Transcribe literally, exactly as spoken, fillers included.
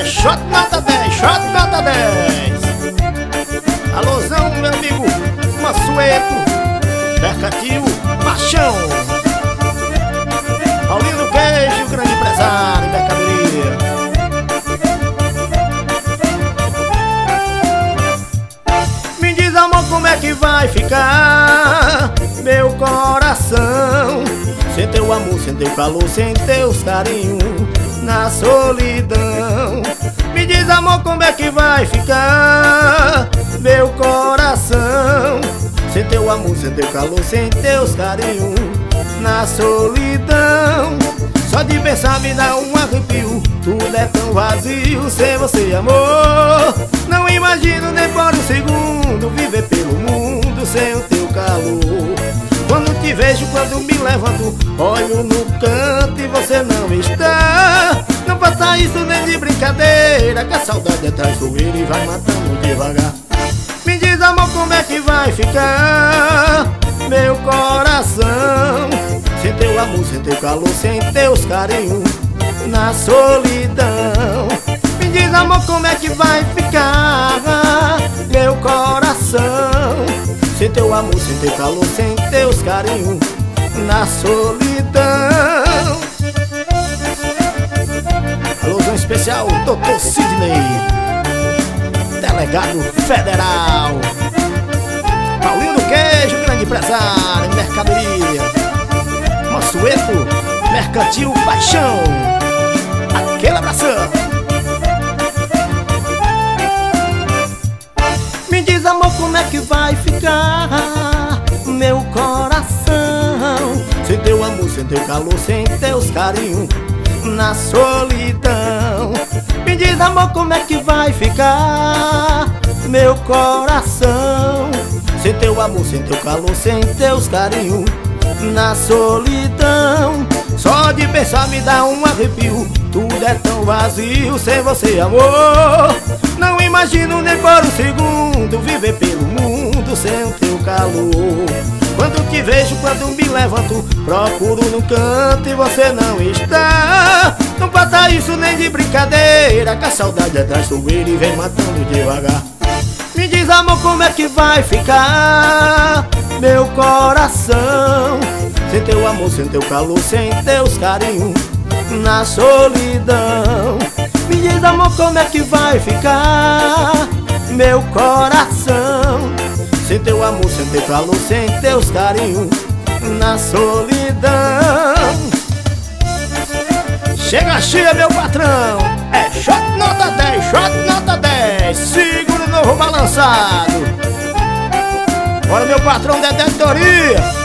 shot nota dez, shot nota dez. Alôzão, meu amigo Mansueto, Mercantil, Paixão. Paulinho do Queijo, grande empresário, mercadoria. Me diz, amor, como é que vai ficar meu coração sem teu amor, sem teu calor, sem teus carinhos, na solidão. Me diz, amor, como é que vai ficar meu coração sem teu amor, sem teu calor, sem teus carinhos, na solidão. Só de pensar me dá um arrepio, tudo é tão vazio sem você, amor. Não imagino nem por um segundo viver pelo mundo sem o teu calor. Quando te vejo, quando me levanto, olho no canto e você não está. Não faça isso nem de brincadeira, que a saudade é traiçoeira e vai matando devagar. Me diz, amor, como é que vai ficar meu coração sem teu amor, sem teu calor, sem teus carinhos, na solidão. Me diz, amor, como é que vai ficar meu coração sem teu amor, sem teu calor, sem teus carinhos, na solidão. Alôzão especial, doutor Sidney, delegado federal. Paulinho do Queijo, grande empresário, mercadoria. Mansueto, Mercantil, Paixão. Aquele abração. Me diz, amor, como é que vai ficar meu coração sem teu amor, sem teu calor, sem teus carinhos, na solidão. Me diz, amor, como é que vai ficar meu coração sem teu amor, sem teu calor, sem teus carinhos, na solidão. Só de pensar me dá um arrepio, tudo é tão vazio sem você, amor. Não imagino nem por um segundo viver pelo mundo sem o teu calor. Quando te vejo, quando me levanto, procuro no canto e você não está. Não passa isso nem de brincadeira, que a saudade é traiçoeira e vem matando devagar. Me diz, amor, como é que vai ficar meu coração sem teu amor, sem teu calor, sem teus carinhos, na solidão. Me diz, amor, como é que vai ficar meu coração sem teu amor, sem teu calor, sem teus carinhos, na solidão. Chega chia, meu patrão, é shot nota dez, shot nota dez. Segura o novo balançado. Bora, meu patrão da editoria.